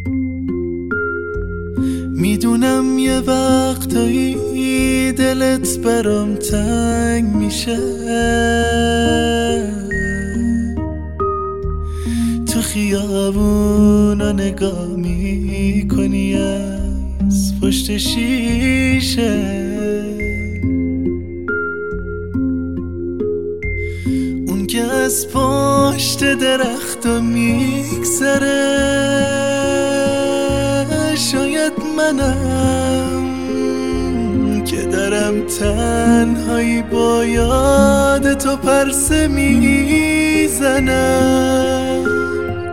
میدونم یه وقتایی دلت برام تنگ میشه، تو خیابونا نگاه میکنی از پشت شیشه، اون که از پشت درختو میگذره شاید منم که درم تنهایی با یاد تو پرسه میزنم.